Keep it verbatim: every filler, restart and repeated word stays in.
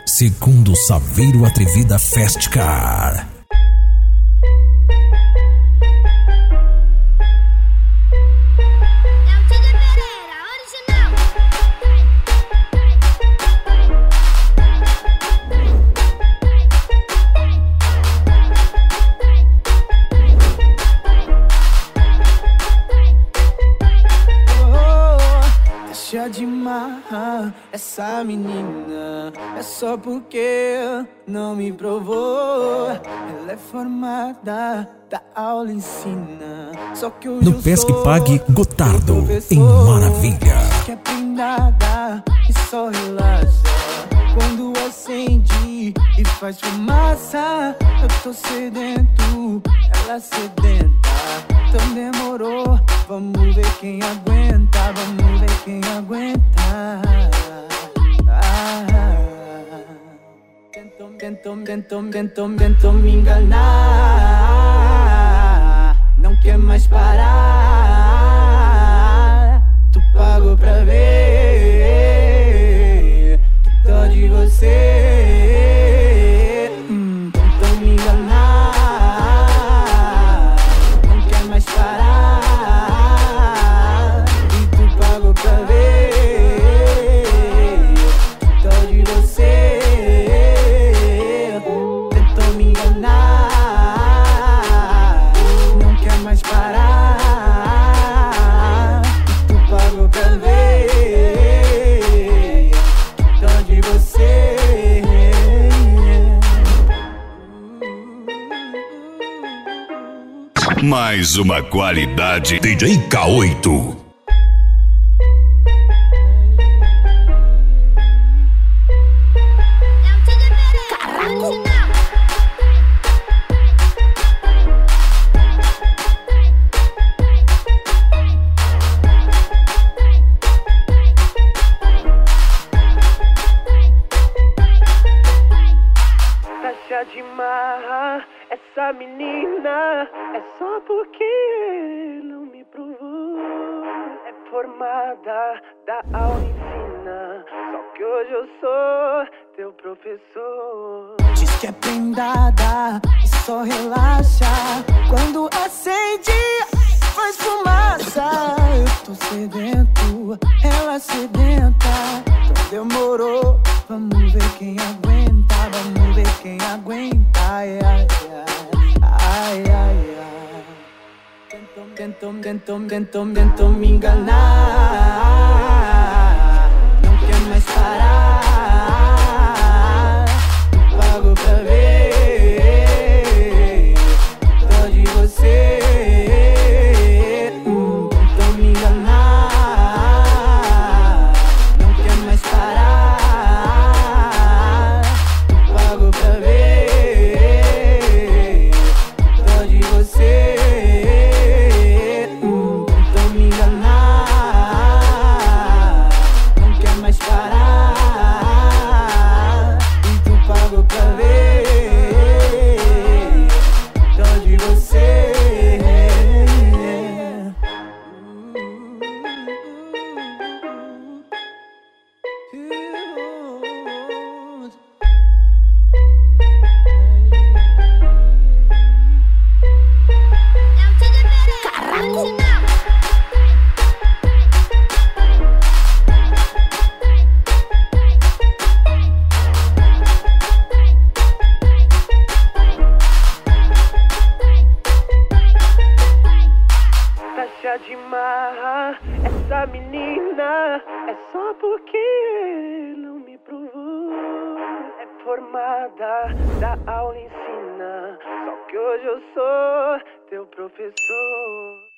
segundo Saveiro Atrevida Fast Car. Deixa de marrar essa menina, é só porque não me provou. Ela é formada, da aula ensina, só que hoje No Pesque Pague Gotardo, em Maravilha. Que é prendada e só relaxa quando acende e faz fumaça. Eu tô sedento, ela sedenta. Então demorou, vamos ver quem aguenta, vamos ver quem aguenta. Ah, tentou, tentou, tentou, tentou, tentou me enganar. Não quer mais parar. Tu pagou pra ver. Que dó de você. Hum, tentou me enganar. Mais uma qualidade D J K oito. Deixa de marrar essa menina, é só porque não me provou. É formada, da aula ensina, só que hoje eu sou teu professor. Diz que é prendada e só relaxa quando acende, faz fumaça. Eu tô sedento, ela sedenta. Então demorou, vamos ver quem aguenta, vamos ver quem aguenta. Ai, ai, ai, ai, ai, ai. Tentou, tentou, tentou, tentou, tentou me enganar. Não quer mais parar. Tu pagou pra ver. Dó de você. Hum, tentou me enganar. Não quer mais parar. Tu pagou pra ver. Dó de você. Hum, tentou me enganar. Não quer mais parar. E tu pagou pra ver. Dó de você. Deixa de marrar essa menina, é só porque não me provou. É formada, da aula ensina, só que hoje eu sou teu professor.